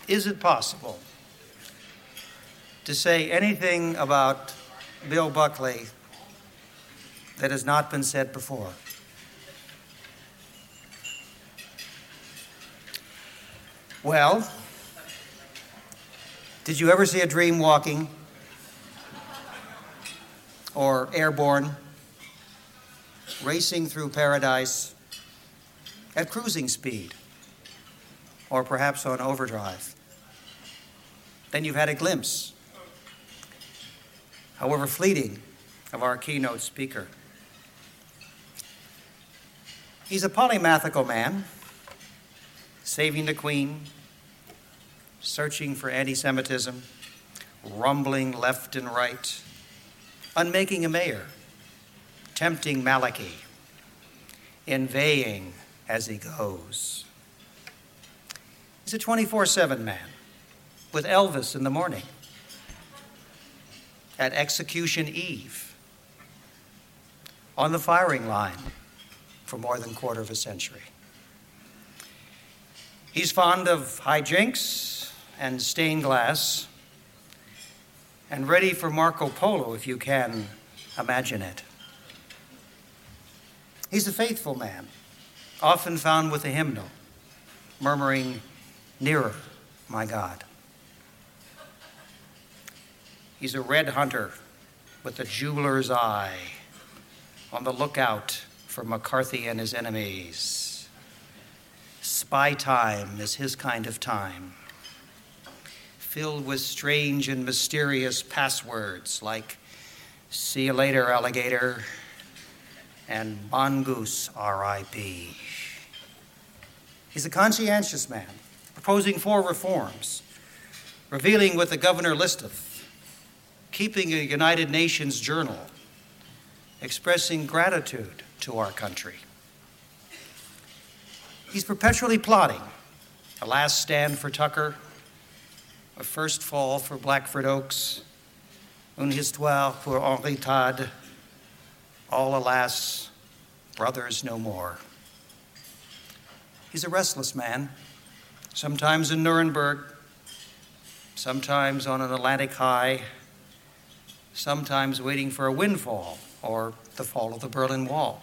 Is it possible to say anything about Bill Buckley that has not been said before? Well, did you ever see a dream walking or airborne, racing through paradise at cruising speed, or perhaps on overdrive? Then you've had a glimpse, however fleeting, of our keynote speaker. He's a polymathical man, saving the Queen, searching for anti-Semitism, rumbling left and right, unmaking a mayor, tempting Malachi, inveighing as he goes. He's a 24/7 man, with Elvis in the morning, at execution eve, on the firing line for more than a quarter of a century. He's fond of hijinks and stained glass, and ready for Marco Polo if you can imagine it. He's a faithful man, often found with a hymnal, murmuring, "Nearer, my God." He's a red hunter with a jeweler's eye, on the lookout for McCarthy and his enemies. Spy time is his kind of time, filled with strange and mysterious passwords like "See you later, alligator," and "Mongoose, R.I.P." He's a conscientious man, proposing 4 reforms, revealing what the governor listeth, keeping a United Nations journal, expressing gratitude to our country. He's perpetually plotting a last stand for Tucker, a first fall for Blackford Oaks, une histoire pour Henri Todd, all alas, brothers no more. He's a restless man, sometimes in Nuremberg, sometimes on an Atlantic high, sometimes waiting for a windfall or the fall of the Berlin Wall.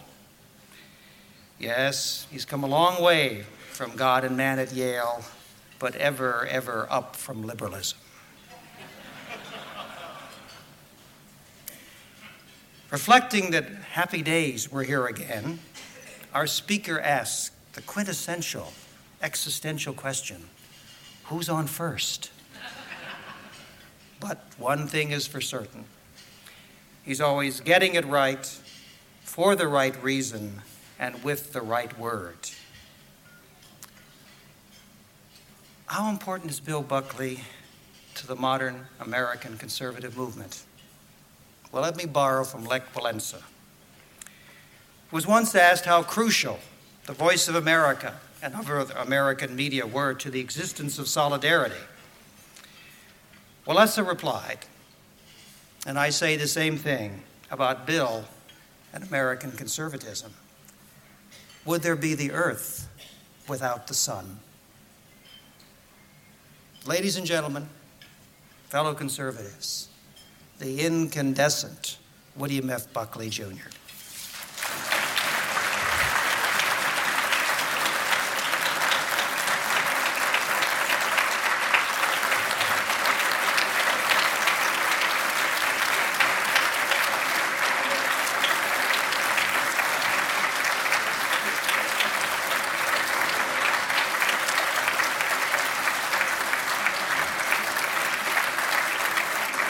Yes, he's come a long way from God and man at Yale, but ever, ever up from liberalism. Reflecting that happy days were here again, our speaker asked the quintessential existential question, who's on first? But one thing is for certain. He's always getting it right, for the right reason, and with the right word. How important is Bill Buckley to the modern American conservative movement? Well, let me borrow from Lech Walesa, who was once asked how crucial the Voice of America and other American media were to the existence of solidarity. Walesa replied, and I say the same thing about Bill and American conservatism: would there be the earth without the sun? Ladies and gentlemen, fellow conservatives, the incandescent William F. Buckley, Jr.